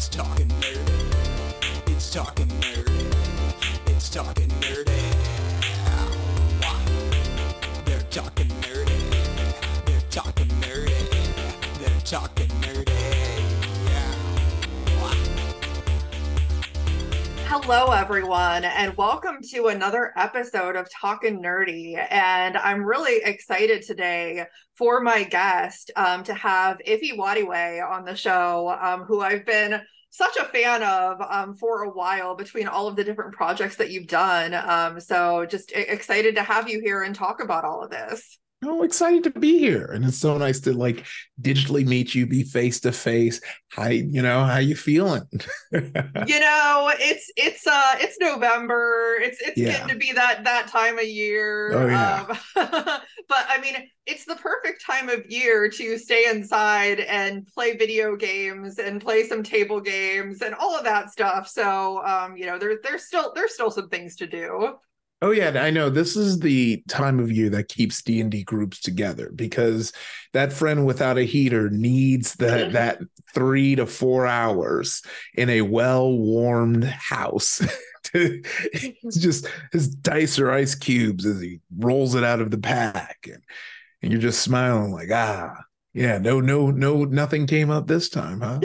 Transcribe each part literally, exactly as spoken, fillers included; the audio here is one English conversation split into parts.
It's talking nerdy. It's talking nerdy. It's talking nerdy. They're talking nerdy. They're talking nerdy. They're talking nerdy. Hello, everyone, and welcome to another episode of Talkin' Nerdy. And I'm really excited today for my guest um, to have Ife Nwadiwe on the show, um, who I've been such a fan of um, for a while between all of the different projects that you've done. Um, so just excited to have you here and talk about all of this. Oh, excited to be here. And it's so nice to like digitally meet you, be face to face. How, you know, how you feeling? You know, it's it's uh it's November. It's it's Yeah. getting to be that that time of year. Oh, yeah. Um, but I mean, it's the perfect time of year to stay inside and play video games and play some table games and all of that stuff. So um, you know, there there's still there's still some things to do. Oh, yeah, I know. This is the time of year that keeps D and D groups together because that friend without a heater needs that that three to four hours in a well-warmed house. It's just his dice or ice cubes as he rolls it out of the pack. And, and you're just smiling like, ah, yeah, no, no, no, nothing came up this time, huh?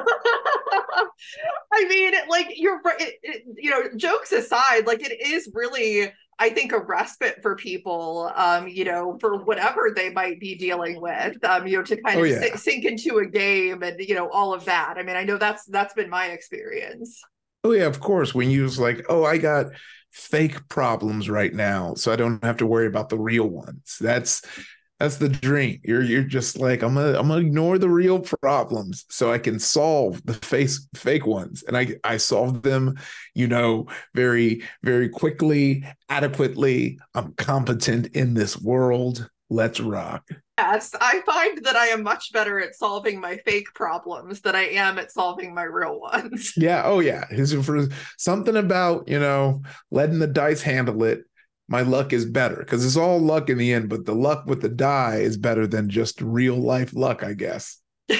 I mean, like you're right. It, it, you know, jokes aside, like it is really, I think, a respite for people, um, you know, for whatever they might be dealing with, um, you know, to kind Oh, of yeah. si- sink into a game and, you know, all of that. I mean, I know that's that's been my experience. Oh, yeah, of course. When you was like, oh, I got fake problems right now, so I don't have to worry about the real ones. That's that's the dream. You're you're just like, I'm gonna I'm gonna ignore the real problems so I can solve the face fake ones. And I I solve them, you know, very, very quickly, adequately. I'm competent in this world. Let's rock. Yes, I find that I am much better at solving my fake problems than I am at solving my real ones. Yeah. Oh, yeah. His, for something about, you know, letting the dice handle it. My luck is better because it's all luck in the end, but the luck with the die is better than just real life luck, I guess.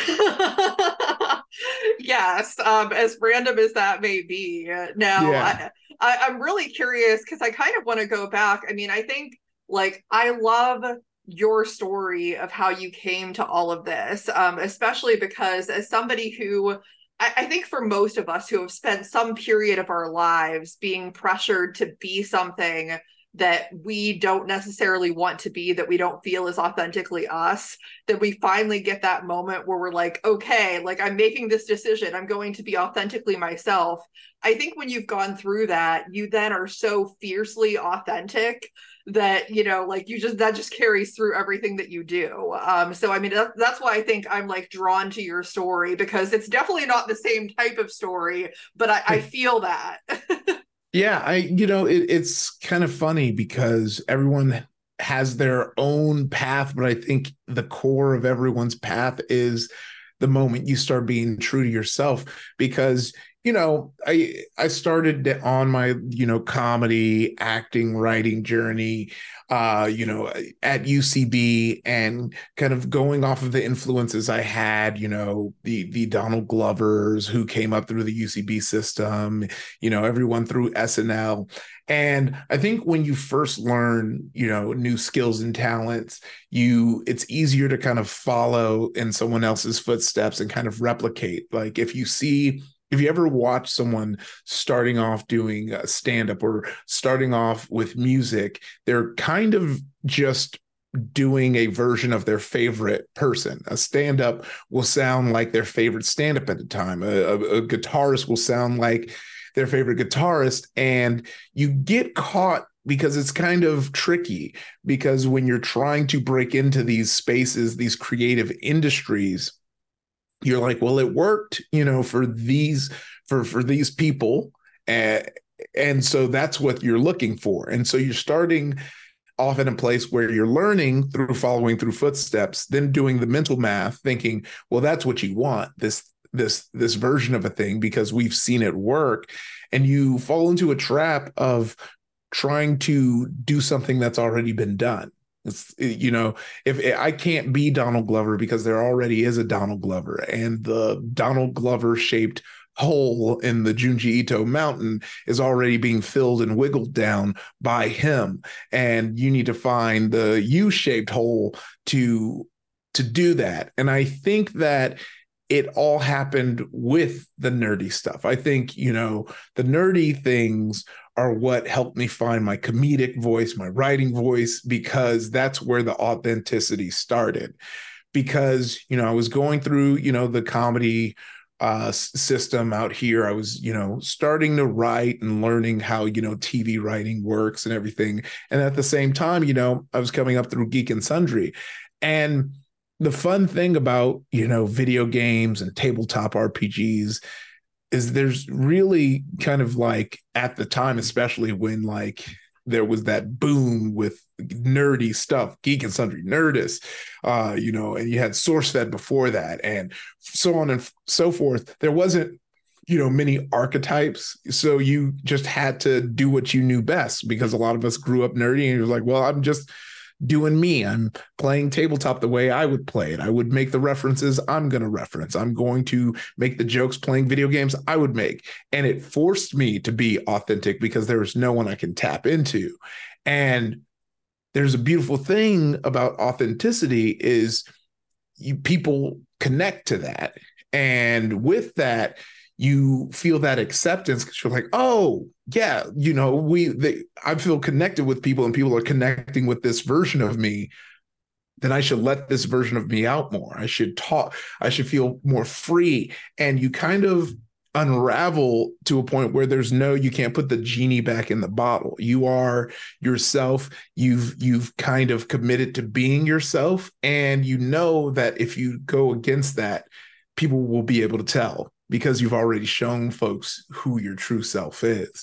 Yes, um, as random as that may be. Now, Yeah. I, I, I'm really curious because I kind of want to go back. I mean, I think like I love your story of how you came to all of this, um, especially because as somebody who I, I think for most of us who have spent some period of our lives being pressured to be something that we don't necessarily want to be, that we don't feel is authentically us, that we finally get that moment where we're like, okay, like I'm making this decision, I'm going to be authentically myself. I think when you've gone through that, you then are so fiercely authentic that, you know, like you just, that just carries through everything that you do. Um, so, I mean, that, that's why I think I'm like drawn to your story, because it's definitely not the same type of story, but I, I feel that. Yeah, I, you know, it, it's kind of funny because everyone has their own path, but I think the core of everyone's path is the moment you start being true to yourself. Because, you know, I I started on my, you know, comedy, acting, writing journey, uh, you know, at U C B, and kind of going off of the influences I had, you know, the the Donald Glovers who came up through the U C B system, you know, everyone through S N L. And I think when you first learn, you know, new skills and talents, you it's easier to kind of follow in someone else's footsteps and kind of replicate. Like if you see If you ever watch someone starting off doing a stand-up or starting off with music, they're kind of just doing a version of their favorite person. A stand-up will sound like their favorite stand-up at the time. A, a, a guitarist will sound like their favorite guitarist. And you get caught because it's kind of tricky, because when you're trying to break into these spaces, these creative industries, you're like, well, it worked, you know, for these, for, for these people. And, and so that's what you're looking for. And so you're starting off in a place where you're learning through following through footsteps, then doing the mental math, thinking, well, that's what you want, this, this, this version of a thing, because we've seen it work. And you fall into a trap of trying to do something that's already been done. It's, you know, if I can't be Donald Glover because there already is a Donald Glover, and the Donald Glover shaped hole in the Junji Ito mountain is already being filled and wiggled down by him. And you need to find the U-shaped hole to, to do that. And I think that it all happened with the nerdy stuff. I think, you know, the nerdy things are what helped me find my comedic voice, my writing voice, because that's where the authenticity started. Because, you know, I was going through, you know, the comedy uh, system out here. I was, you know, starting to write and learning how, you know, T V writing works and everything. And at the same time, you know, I was coming up through Geek and Sundry. And the fun thing about, you know, video games and tabletop R P Gs is there's really kind of like at the time, especially when like there was that boom with nerdy stuff, Geek and Sundry, Nerdist, uh, you know, and you had SourceFed before that and so on and so forth. There wasn't, you know, many archetypes. So you just had to do what you knew best, because a lot of us grew up nerdy and you're like, well, I'm just doing me. I'm playing tabletop the way I would play it. I would make the references I'm going to reference. I'm going to make the jokes playing video games I would make. And it forced me to be authentic because there was no one I can tap into. And there's a beautiful thing about authenticity is you people connect to that. And with that, you feel that acceptance because you're like, oh, yeah, you know, we, they, I feel connected with people and people are connecting with this version of me. Then I should let this version of me out more. I should talk, I should feel more free. And you kind of unravel to a point where there's no, you can't put the genie back in the bottle. You are yourself. You've, you've kind of committed to being yourself. And you know that if you go against that, people will be able to tell, because you've already shown folks who your true self is.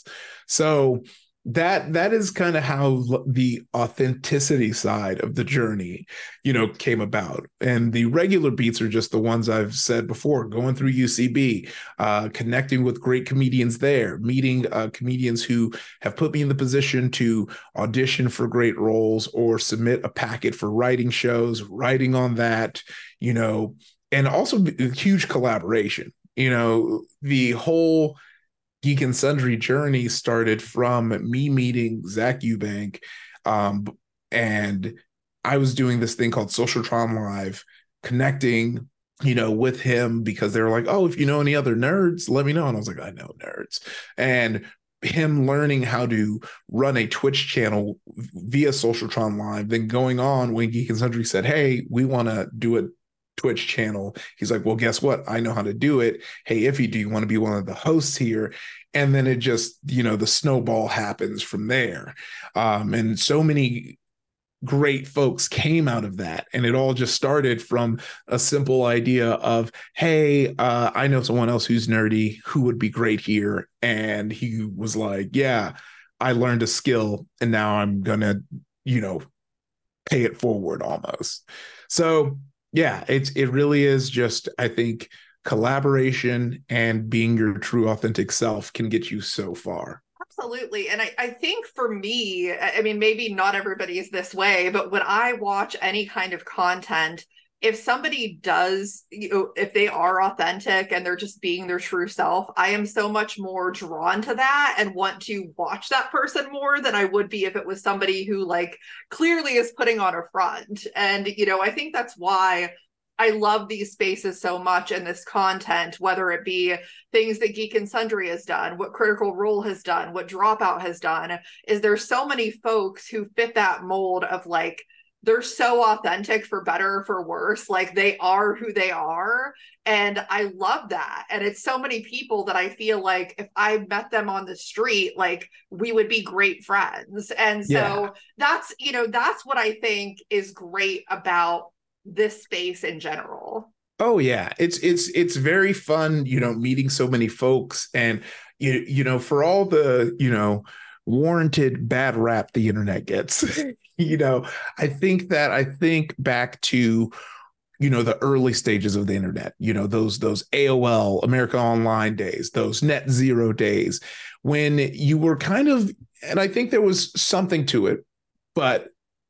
So that that is kind of how the authenticity side of the journey, you know, came about. And the regular beats are just the ones I've said before, going through U C B, uh, connecting with great comedians there, meeting uh, comedians who have put me in the position to audition for great roles or submit a packet for writing shows, writing on that, you know, and also a huge collaboration. You know, the whole Geek and Sundry journey started from me meeting Zach Eubank, um, and I was doing this thing called Socialtron Live, connecting, you know, with him because they were like, oh, if you know any other nerds, let me know. And I was like, I know nerds. And him learning how to run a Twitch channel via Socialtron Live, then going on when Geek and Sundry said, hey, we want to do a Twitch channel. He's like, well, guess what? I know how to do it. Hey, Iffy, do you want to be one of the hosts here? And then it just, you know, the snowball happens from there. Um, and so many great folks came out of that. And it all just started from a simple idea of, hey, uh, I know someone else who's nerdy who would be great here. And he was like, yeah, I learned a skill and now I'm going to, you know, pay it forward almost. So yeah, it's it really is just, I think, collaboration and being your true authentic self can get you so far. Absolutely. And I, I think for me, I mean, maybe not everybody is this way, but when I watch any kind of content, if somebody does, you know, if they are authentic and they're just being their true self, I am so much more drawn to that and want to watch that person more than I would be if it was somebody who like clearly is putting on a front. And, you know, I think that's why I love these spaces so much and this content, whether it be things that Geek and Sundry has done, what Critical Role has done, what Dropout has done, is there's so many folks who fit that mold of like, they're so authentic for better or for worse. Like they are who they are. And I love that. And it's so many people that I feel like if I met them on the street, like we would be great friends. And so yeah. that's, you know, that's what I think is great about this space in general. Oh yeah. It's, it's, it's very fun, you know, meeting so many folks and, you, you know, for all the, you know, warranted bad rap the internet gets. You know, I think that I think back to, you know, the early stages of the internet, you know, those those A O L, America Online days, those net zero days when you were kind of, and I think there was something to it, but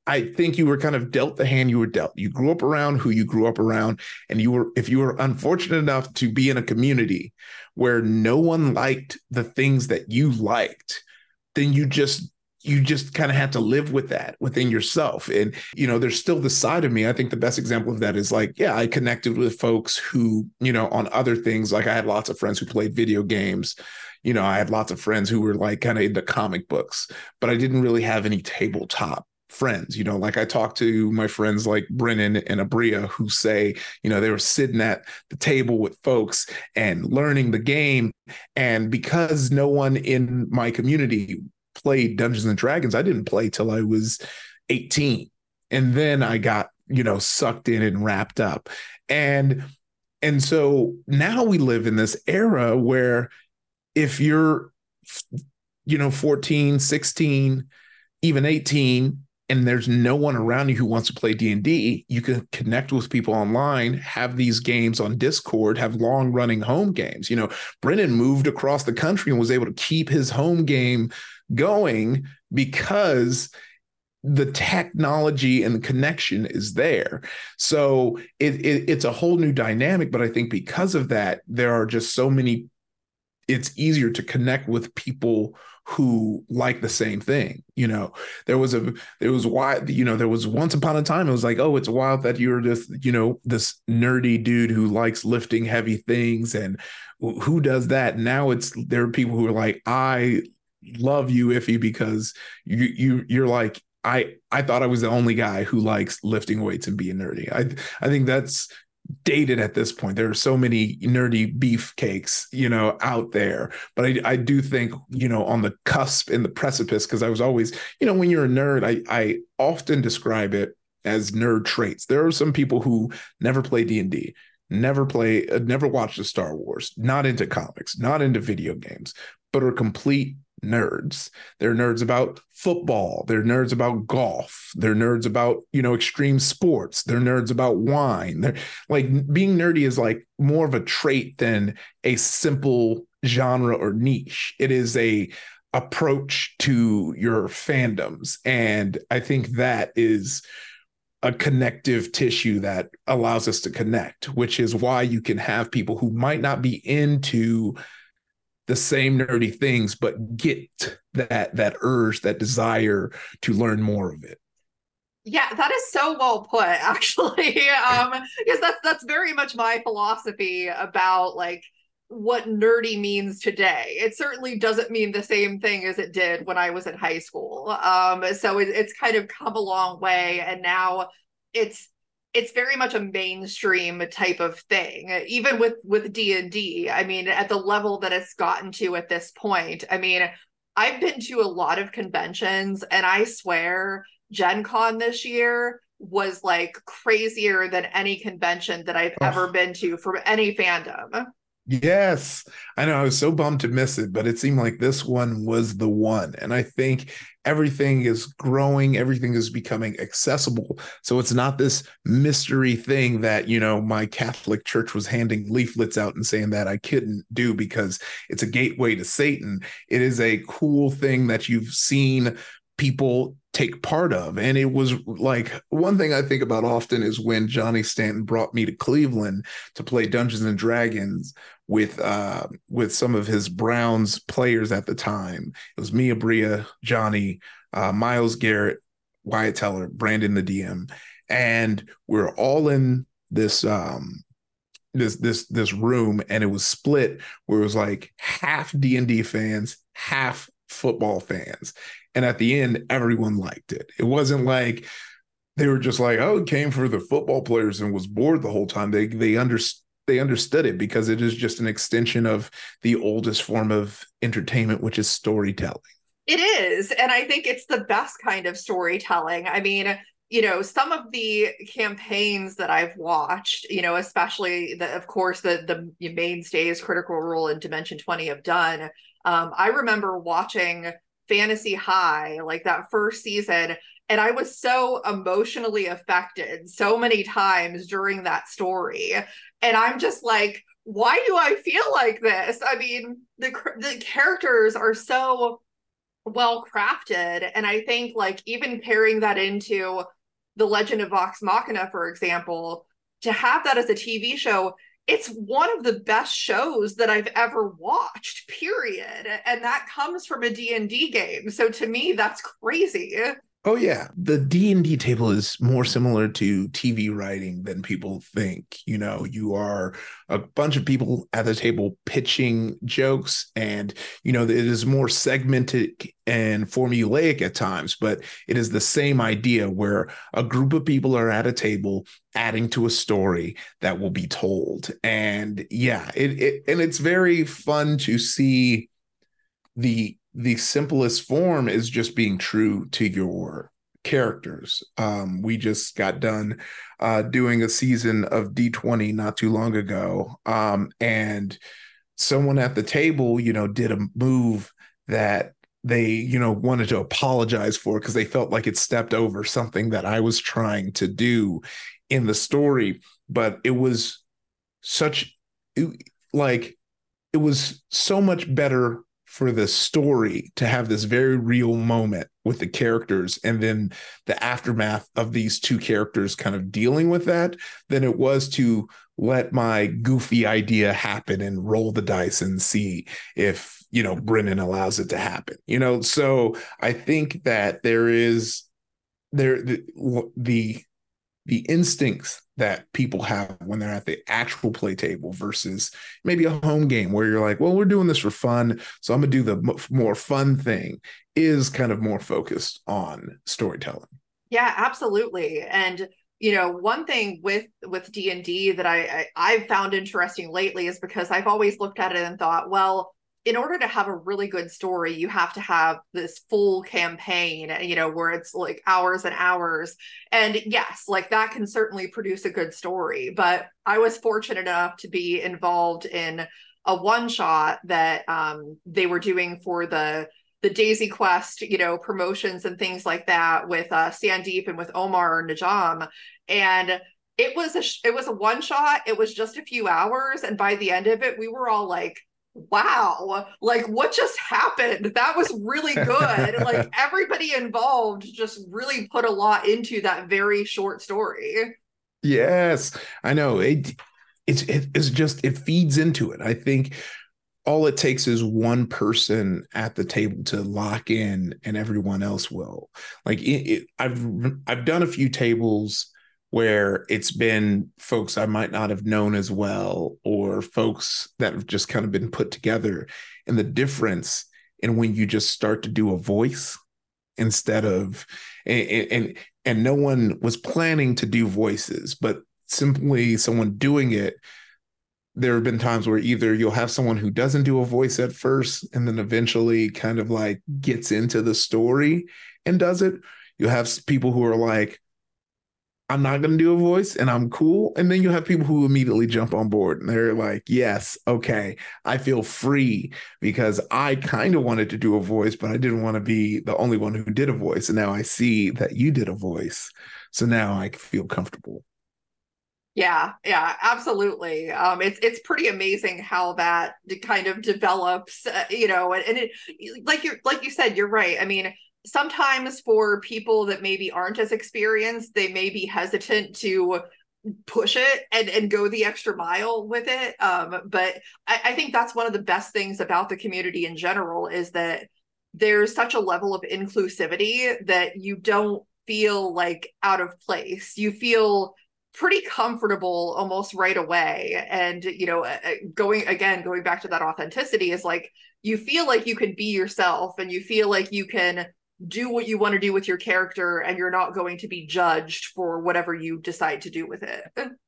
I think you were kind of dealt the hand you were dealt. You grew up around who you grew up around. And you were, if you were unfortunate enough to be in a community where no one liked the things that you liked, then you just you just kind of had to live with that within yourself. And, you know, there's still the side of me. I think the best example of that is like, yeah, I connected with folks who, you know, on other things, like I had lots of friends who played video games. You know, I had lots of friends who were like kind of into comic books, but I didn't really have any tabletop friends. You know, like I talked to my friends like Brennan and Abria who say, you know, they were sitting at the table with folks and learning the game. And because no one in my community played Dungeons and Dragons, I didn't play till I was eighteen. And then I got, you know, sucked in and wrapped up. And and so now we live in this era where if you're, you know, fourteen, sixteen, even eighteen, and there's no one around you who wants to play D and D, you can connect with people online, have these games on Discord, have long running home games. You know, Brennan moved across the country and was able to keep his home game going because the technology and the connection is there. So it, it, it's a whole new dynamic. But I think because of that, there are just so many, it's easier to connect with people who like the same thing. You know, there was a, there was why, you know, there was once upon a time, it was like, oh, it's wild that you're this, you know, this nerdy dude who likes lifting heavy things and who does that. Now it's, there are people who are like, I love you, Iffy, because you, you, you're like, I, I thought I was the only guy who likes lifting weights and being nerdy. I, I think that's dated at this point. There are so many nerdy beefcakes, you know, out there. But I, I do think, you know, on the cusp, in the precipice, because I was always, you know, when you're a nerd, I, I often describe it as nerd traits. There are some people who never play D and D, never play, uh, never watched the Star Wars, not into comics, not into video games, but are complete nerds. They're nerds about football. They're nerds about golf. They're nerds about, you know, extreme sports. They're nerds about wine. They're like, being nerdy is like more of a trait than a simple genre or niche. It is a approach to your fandoms. And I think that is a connective tissue that allows us to connect, which is why you can have people who might not be into the same nerdy things, but get that that urge, that desire to learn more of it. Yeah, that is so well put, actually. Um, because that's that's very much my philosophy about like what nerdy means today. It certainly doesn't mean the same thing as it did when I was in high school. Um, so it, it's kind of come a long way, and now it's it's very much a mainstream type of thing, even with with D and D. I mean, at the level that it's gotten to at this point. I mean, I've been to a lot of conventions, and I swear Gen Con this year was like crazier than any convention that I've oh. ever been to for any fandom. Yes, I know. I was so bummed to miss it, but it seemed like this one was the one. And I think everything is growing, everything is becoming accessible. So it's not this mystery thing that, you know, my Catholic church was handing leaflets out and saying that I couldn't do because it's a gateway to Satan. It is a cool thing that you've seen people take part of. And it was like, one thing I think about often is when Johnny Stanton brought me to Cleveland to play Dungeons and Dragons with uh with some of his Browns players at the time. It was me, Abria, Johnny, uh, Miles Garrett, Wyatt Teller, Brandon the D M, and we're all in this um this this this room, and it was split where it was like half D and D fans, half football fans. And at the end, everyone liked it. It wasn't like they were just like, oh, it came for the football players and was bored the whole time. They they understood they understood it because it is just an extension of the oldest form of entertainment, which is storytelling. It is. And I think it's the best kind of storytelling. I mean, you know, some of the campaigns that I've watched, you know, especially the, of course, the the mainstays Critical Role and Dimension twenty have done. Um, I remember watching Fantasy High, like that first season, and I was so emotionally affected so many times during that story. And I'm just like, why do I feel like this? I mean, the the characters are so well crafted. And I think like even pairing that into The Legend of Vox Machina, for example, to have that as a T V show, it's one of the best shows that I've ever watched, period. And that comes from a D and D game. So to me, that's crazy. Oh yeah, the D and D table is more similar to T V writing than people think. You know, you are a bunch of people at the table pitching jokes, and you know, it is more segmented and formulaic at times, but it is the same idea where a group of people are at a table adding to a story that will be told. And yeah, it, it and it's very fun to see the the simplest form is just being true to your characters. Um, we just got done uh, doing a season of D twenty not too long ago. Um, and someone at the table, you know, did a move that they, you know, wanted to apologize for because they felt like it stepped over something that I was trying to do in the story. But it was such, it, like, it was so much better for the story to have this very real moment with the characters and then the aftermath of these two characters kind of dealing with that than it was to let my goofy idea happen and roll the dice and see if, you know, Brennan allows it to happen, you know? So I think that there is there the, the the instincts that people have when they're at the actual play table versus maybe a home game where you're like, well, we're doing this for fun, so I'm gonna do the more fun thing, is kind of more focused on storytelling. Yeah, absolutely. And you know, one thing with with D and D that I, I I've found interesting lately is because I've always looked at it and thought, well, in order to have a really good story, you have to have this full campaign, you know, where it's like hours and hours. And yes, like that can certainly produce a good story. But I was fortunate enough to be involved in a one shot that um, they were doing for the the Daisy Quest, you know, promotions and things like that with uh, Sandeep and with Omar Najam. And it was a it was a one shot. It was just a few hours, and by the end of it, we were all like, wow, like what just happened? That was really good. Like everybody involved just really put a lot into that very short story. Yes, I know. It it's it is just it feeds into it. I think all it takes is one person at the table to lock in and everyone else will. Like it, it, I've I've done a few tables where it's been folks I might not have known as well, or folks that have just kind of been put together. And the difference in when you just start to do a voice instead of, and, and, and no one was planning to do voices, but simply someone doing it. There have been times where either you'll have someone who doesn't do a voice at first and then eventually kind of like gets into the story and does it. You'll have people who are like, I'm not going to do a voice and I'm cool. And then you have people who immediately jump on board and they're like, yes, okay, I feel free because I kind of wanted to do a voice, but I didn't want to be the only one who did a voice. And now I see that you did a voice. So now I feel comfortable. Yeah, yeah, absolutely. Um, it's it's pretty amazing how that kind of develops, uh, you know, and, and it like you like you said, you're right. I mean, sometimes for people that maybe aren't as experienced, they may be hesitant to push it and, and go the extra mile with it. Um, but I, I think that's one of the best things about the community in general is that there's such a level of inclusivity that you don't feel like out of place. You feel pretty comfortable almost right away. And, you know, going again, going back to that authenticity is like, you feel like you can be yourself and you feel like you can do what you want to do with your character and you're not going to be judged for whatever you decide to do with it.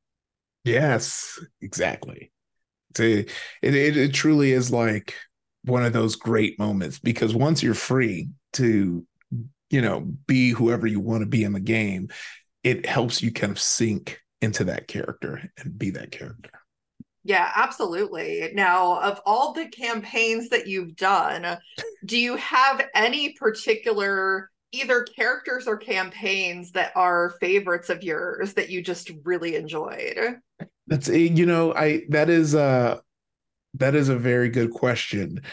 Yes, exactly. It's a, it, it, it truly is like one of those great moments because once you're free to, you know, be whoever you want to be in the game, it helps you kind of sink into that character and be that character. Yeah, absolutely. Now, of all the campaigns that you've done, do you have any particular either characters or campaigns that are favorites of yours that you just really enjoyed? That's a, you know, I that is a that is a very good question.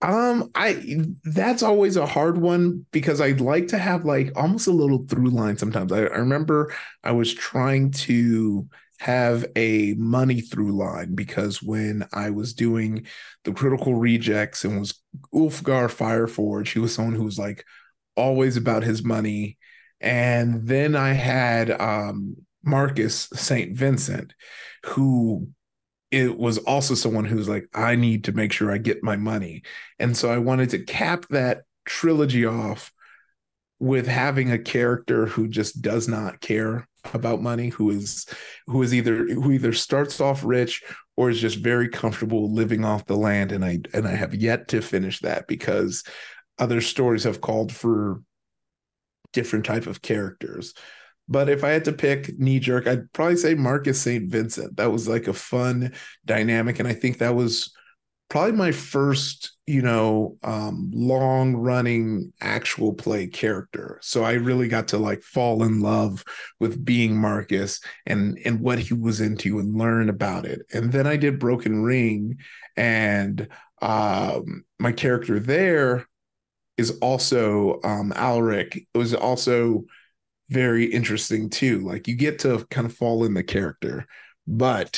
Um, I that's always a hard one because I'd like to have like almost a little through line sometimes. I, I remember I was trying to have a money through line because when I was doing the Critical Rejects and was Ulfgar Fireforge, he was someone who was like always about his money. And then I had um Marcus Saint Vincent, who it was also someone who's like, I need to make sure I get my money. And so I wanted to cap that trilogy off with having a character who just does not care about money, who is who is either who either starts off rich or is just very comfortable living off the land. And I and I have yet to finish that because other stories have called for different type of characters. But if I had to pick knee jerk, I'd probably say Marcus Saint Vincent. That was like a fun dynamic. And I think that was probably my first, you know, um, long running actual play character. So I really got to like fall in love with being Marcus and, and what he was into and learn about it. And then I did Broken Ring, and um, my character there is also um, Alric. It was also very interesting too. Like you get to kind of fall in the character, but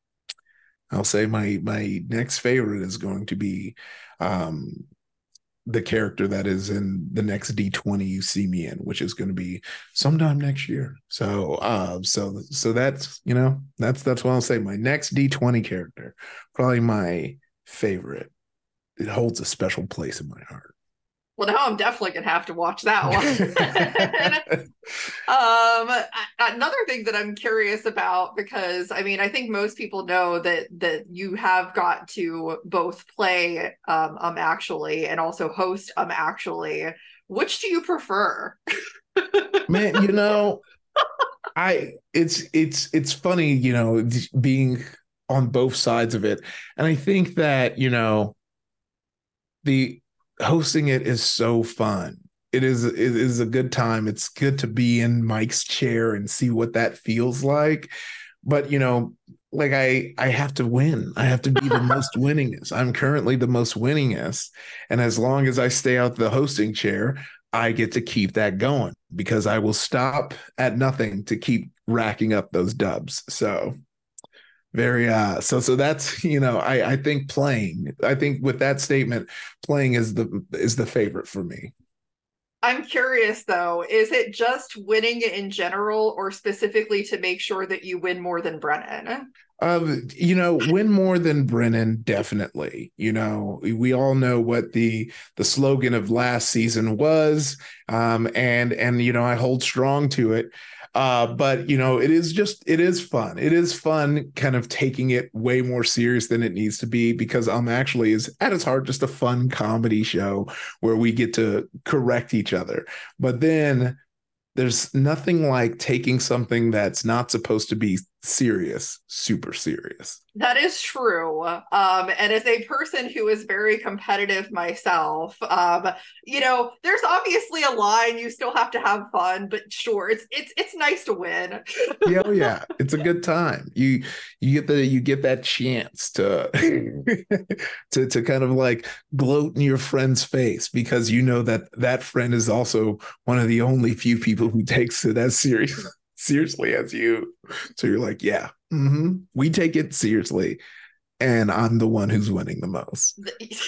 I'll say my my next favorite is going to be um, the character that is in the next D twenty you see me in, which is going to be sometime next year. So uh, so so that's you know that's that's what I'll say. My next D twenty character, probably my favorite. It holds a special place in my heart. Well, now I'm definitely gonna have to watch that one. um, another thing that I'm curious about, because I mean, I think most people know that that you have got to both play um, um actually and also host um actually. Which do you prefer? Man, you know, I it's it's it's funny, you know, being on both sides of it, and I think that you know the hosting it is so fun. It is it is a good time. It's good to be in Mike's chair and see what that feels like. But you know, like I I have to win. I have to be the most winningest. I'm currently the most winningest. And as long as I stay out the hosting chair, I get to keep that going because I will stop at nothing to keep racking up those dubs. So very uh so so that's you know I I think playing I think with that statement playing is the is the favorite for me. I'm curious though, is it just winning in general or specifically to make sure that you win more than Brennan? Um, you know, win more than Brennan, definitely. You know, we all know what the the slogan of last season was, um, and and you know, I hold strong to it. Uh, but you know, it is just it is fun. It is fun, kind of taking it way more serious than it needs to be because um, actually is at its heart just a fun comedy show where we get to correct each other. But then there's nothing like taking something that's not supposed to be serious, super serious. That is true. Um, and as a person who is very competitive myself, um, you know, there's obviously a line. You still have to have fun, but sure, it's it's it's nice to win. Yeah, oh yeah, it's a good time. You you get the you get that chance to to to kind of like gloat in your friend's face because you know that that friend is also one of the only few people who takes it as serious seriously as you. So you're like, yeah, mm-hmm, we take it seriously. And I'm the one who's winning the most.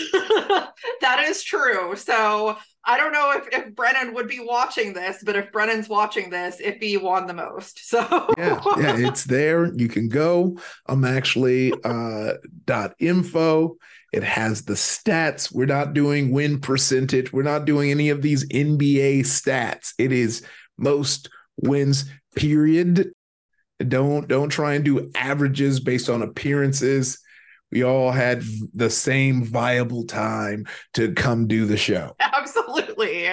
That is true. So I don't know if, if Brennan would be watching this, but if Brennan's watching this, if he won the most. So yeah, yeah, it's there. You can go. I'm actually uh dot info. It has the stats. We're not doing win percentage. We're not doing any of these N B A stats. It is most wins, period. Don't don't try and do averages based on appearances. We all had the same viable time to come do the show. Absolutely.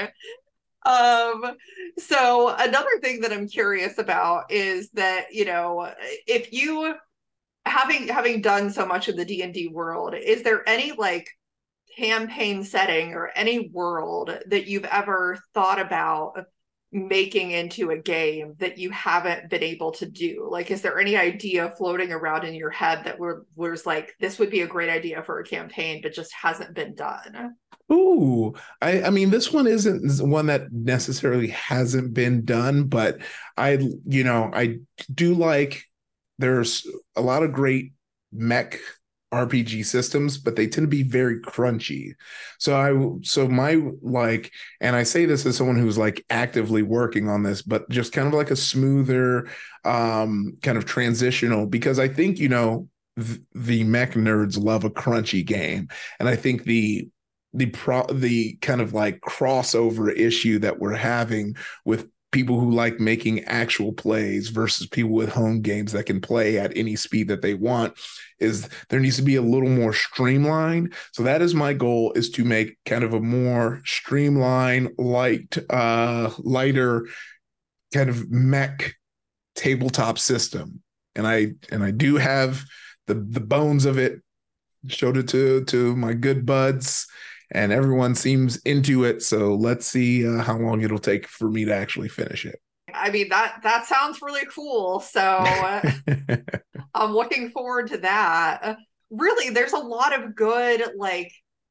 Um, so another thing that I'm curious about is that, you know, if you having having done so much of the D and D world, is there any like campaign setting or any world that you've ever thought about making into a game that you haven't been able to do? Like, is there any idea floating around in your head that were was like, this would be a great idea for a campaign, but just hasn't been done? Ooh, I, I mean, this one isn't one that necessarily hasn't been done, but I, you know, I do like, there's a lot of great mech R P G systems, but they tend to be very crunchy. So I, so my like, and I say this as someone who's like actively working on this, but just kind of like a smoother, um, kind of transitional, because I think, you know, th- the mech nerds love a crunchy game. And I think the, the pro the kind of like crossover issue that we're having with people who like making actual plays versus people with home games that can play at any speed that they want is there needs to be a little more streamlined. So that is my goal, is to make kind of a more streamlined, light, uh, lighter kind of mech tabletop system. And I and I do have the the bones of it. Showed it to to my good buds, and everyone seems into it. So let's see uh, how long it'll take for me to actually finish it. I mean, that that sounds really cool. So uh, I'm looking forward to that. Uh, really, there's a lot of good like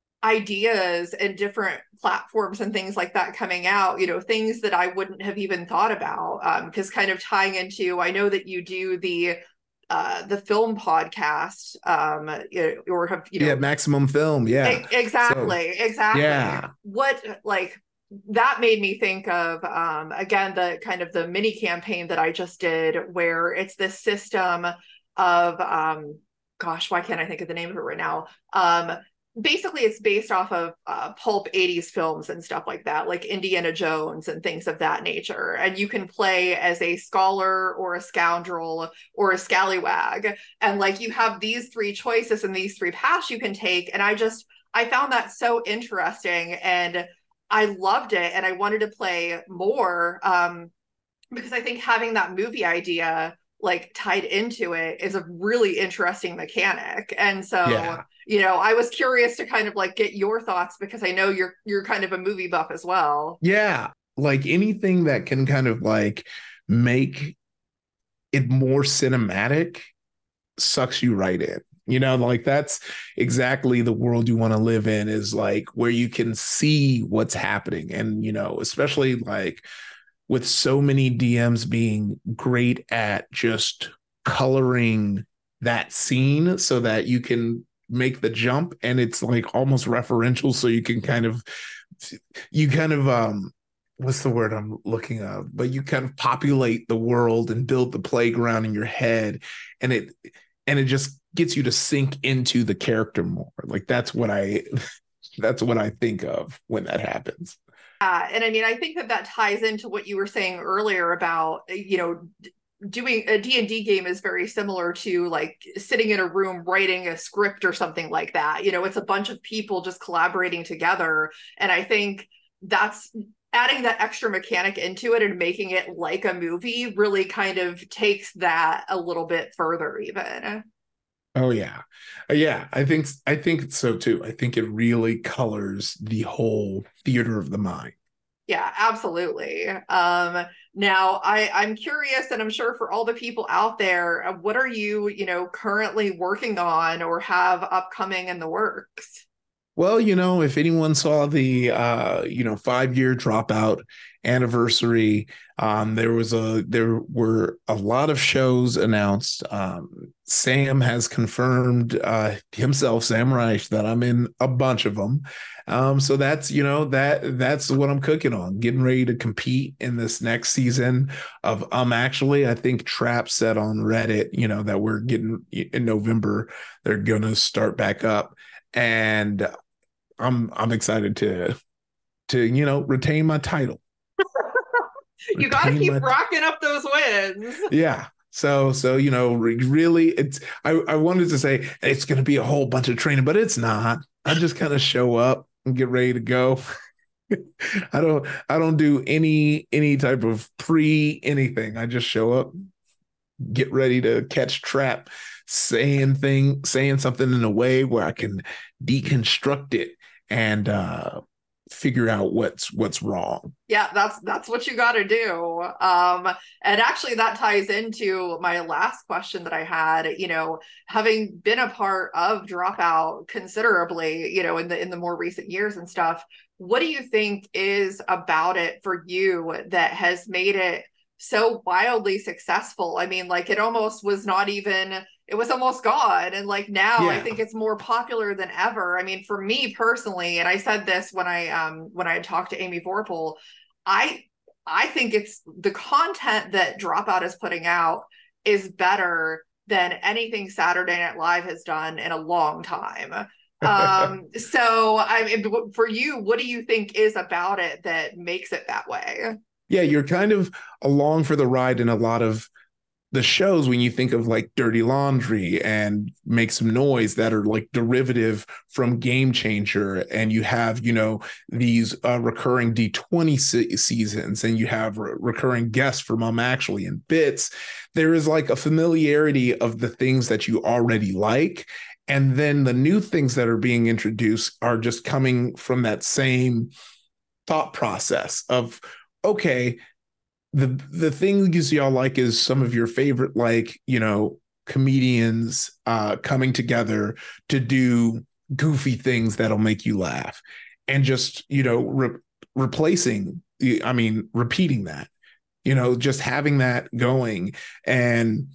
ideas and different platforms and things like that coming out, you know, things that I wouldn't have even thought about. Um, because kind of tying into, I know that you do the uh the film podcast, um or have, you know, yeah, Maximum Film. Yeah, e- exactly so, exactly yeah, what like that made me think of, um again, the kind of the mini campaign that I just did, where it's this system of, um gosh, why can't I think of the name of it right now? um Basically it's based off of uh, pulp eighties films and stuff like that, like Indiana Jones and things of that nature. And you can play as a scholar or a scoundrel or a scallywag. And like, you have these three choices and these three paths you can take. And I just, I found that so interesting and I loved it. And I wanted to play more, um, because I think having that movie idea like tied into it is a really interesting mechanic. And so, yeah, you know, I was curious to kind of like get your thoughts, because I know you're you're kind of a movie buff as well. yeah. Like anything that can kind of like make it more cinematic sucks you right in. You know, like that's exactly the world you want to live in, is like where you can see what's happening. And, you know, especially like with so many D Ms being great at just coloring that scene so that you can make the jump and it's like almost referential. So you can kind of, you kind of, um, what's the word I'm looking at? But you kind of populate the world and build the playground in your head. And it, and it just gets you to sink into the character more. Like that's what I, that's what I think of when that happens. Uh, and I mean, I think that that ties into what you were saying earlier about, you know, d- doing a D and D game is very similar to like sitting in a room writing a script or something like that. You know, it's a bunch of people just collaborating together. And I think that's adding that extra mechanic into it and making it like a movie really kind of takes that a little bit further even. Oh yeah. Uh, Yeah, I think I think so too. I think it really colors the whole theater of the mind. Yeah, absolutely. Um, now I, I'm curious, and I'm sure for all the people out there, uh, what are you, you know, currently working on or have upcoming in the works? Well, you know, if anyone saw the uh, you know, five year dropout anniversary, um, there was a there were a lot of shows announced. Um, Sam has confirmed uh, himself, Sam Reich, that I'm in a bunch of them. Um, so that's, you know, that that's what I'm cooking on, getting ready to compete in this next season of um actually, I think Trap said on Reddit, you know, that we're getting in November, they're gonna start back up. And I'm I'm excited to to you know retain my title. You got to Retain keep my rocking up those wins. yeah. So so you know re- really it's I I wanted to say it's going to be a whole bunch of training, but it's not. I just kind of show up and get ready to go. I don't I don't do any any type of pre anything. I just show up, get ready to catch Trap saying thing saying something in a way where I can deconstruct it and uh figure out what's what's wrong. Yeah, that's that's what you got to do. Um, and actually, that ties into my last question that I had. You know, having been a part of Dropout considerably, you know, in the in the more recent years and stuff, what do you think is about it for you that has made it so wildly successful? I mean, like it almost was not even, it was almost gone. And like now Yeah. I think it's more popular than ever. I mean, for me personally, and I said this when I um when I talked to Amy Vorpal, I I think it's the content that Dropout is putting out is better than anything Saturday Night Live has done in a long time. Um, so I mean, for you, what do you think is about it that makes it that way? Yeah, you're kind of along for the ride in a lot of the shows when you think of like Dirty Laundry and Make Some Noise that are like derivative from Game Changer. And you have, you know, these uh, recurring D twenty se- seasons, and you have re- recurring guests from Um Actually and Bits. There is like a familiarity of the things that you already like. And then the new things that are being introduced are just coming from that same thought process of, okay, the the things y'all like is some of your favorite, like, you know, comedians uh, coming together to do goofy things that'll make you laugh, and just, you know, re- replacing, I mean, repeating that, you know, just having that going. And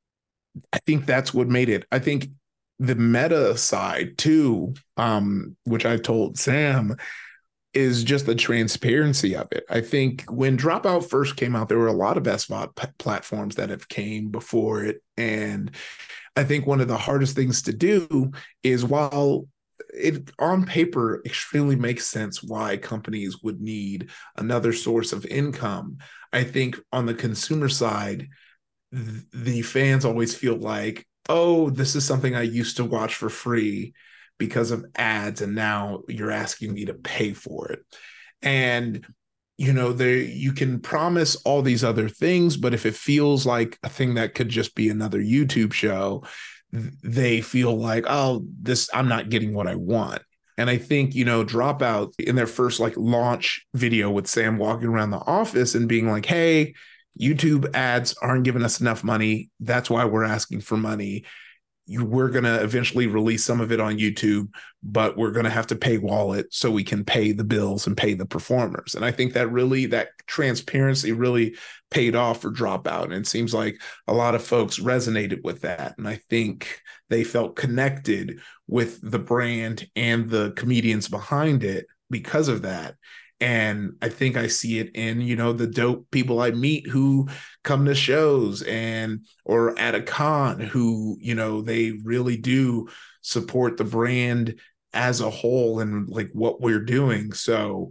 I think that's what made it. I think the meta side too, um, which I told Sam, is just the transparency of it. I think when Dropout first came out, there were a lot of S V O D p- platforms that have came before it. And I think one of the hardest things to do is, while it on paper extremely makes sense why companies would need another source of income, I think on the consumer side, th- the fans always feel like, oh, this is something I used to watch for free because of ads, and now you're asking me to pay for it. And, you know, there, you can promise all these other things, but if it feels like a thing that could just be another YouTube show, they feel like, oh, this, I'm not getting what I want. And I think, you know, Dropout in their first like launch video with Sam walking around the office and being like, hey, YouTube ads aren't giving us enough money. That's why we're asking for money. You, we're going to eventually release some of it on YouTube, but we're going to have to pay wallet so we can pay the bills and pay the performers. And I think that really, that transparency really paid off for Dropout. And it seems like a lot of folks resonated with that. And I think they felt connected with the brand and the comedians behind it because of that. And I think I see it in, you know, the dope people I meet who come to shows and or at a con who, you know, they really do support the brand as a whole and like what we're doing. So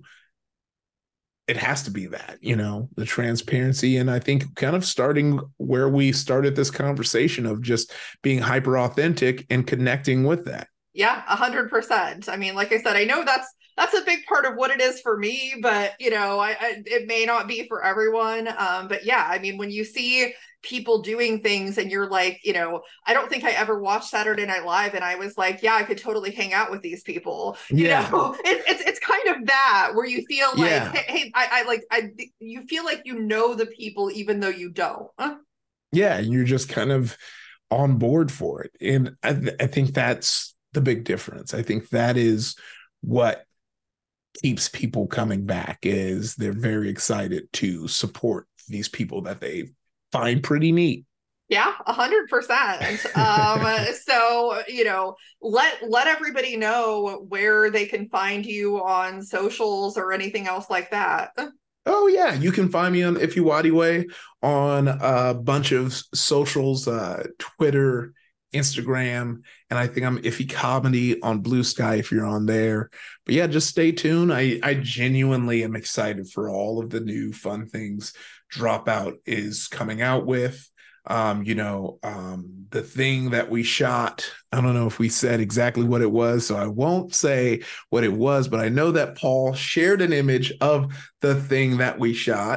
it has to be that, you know, the transparency. And I think kind of starting where we started this conversation of just being hyper authentic and connecting with that. Yeah, a hundred percent. I mean, like I said, I know that's that's a big part of what it is for me, but you know, I, I it may not be for everyone. Um, but yeah, I mean, when you see people doing things and you're like, you know, I don't think I ever watched Saturday Night Live and I was like, yeah, I could totally hang out with these people. You Yeah. know, it, it's it's kind of that where you feel like, Yeah. hey, hey I, I like I you feel like you know the people even though you don't. Yeah, you're just kind of on board for it. And I, th- I think that's the big difference. I think that is what keeps people coming back, is they're very excited to support these people that they find pretty neat. Yeah, a hundred percent. Um, so you know, let let everybody know where they can find you on socials or anything else like that. Oh yeah, you can find me on Ifiwadiwe on a bunch of socials, uh, Twitter, Instagram, and I think I'm Iffy Comedy on Blue Sky if you're on there. But yeah, just stay tuned. I I genuinely am excited for all of the new fun things Dropout is coming out with. Um, you know, um, the thing that we shot, I don't know if we said exactly what it was, so I won't say what it was, but I know that Paul shared an image of the thing that we shot.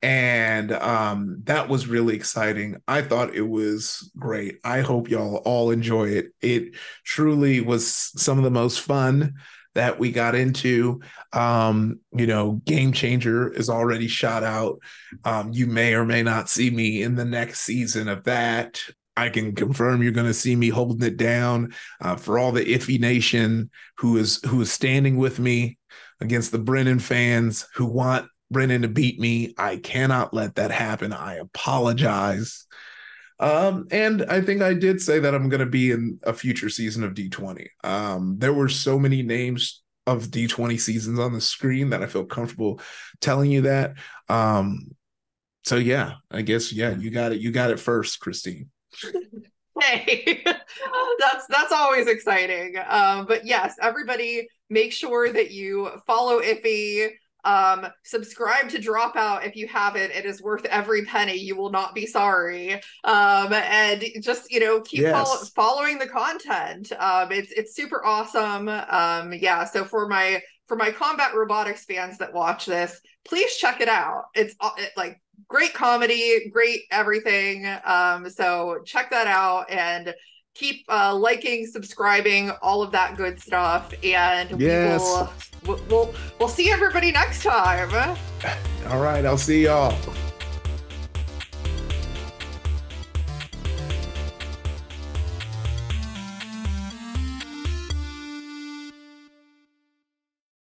And um, that was really exciting. I thought it was great. I hope y'all all enjoy it. It truly was some of the most fun that we got into. Um, you know, Game Changer is already shot out. Um, you may or may not see me in the next season of that. I can confirm you're going to see me holding it down uh, for all the Iffy Nation who is who is standing with me against the Brennan fans who want Brennan to beat me. I cannot let that happen. I apologize. Um, and I think I did say that I'm going to be in a future season of D twenty. Um, there were so many names of D twenty seasons on the screen that I feel comfortable telling you that. Um, so yeah, I guess, yeah, you got it. You got it first, Christine. Hey, that's that's always exciting. Um, but yes, everybody make sure that you follow Iffy. Um, subscribe to Dropout if you haven't. It is worth every penny. You will not be sorry. Um, and just, you know, keep Yes. follow- following the content. Um, it's it's super awesome. Um, yeah. So for my for my combat robotics fans that watch this, please check it out. It's uh, it, like great comedy, great everything. Um, so check that out and keep uh, liking, subscribing, all of that good stuff. And Yes. we will we'll, we'll we'll see everybody next time. All right, I'll see y'all.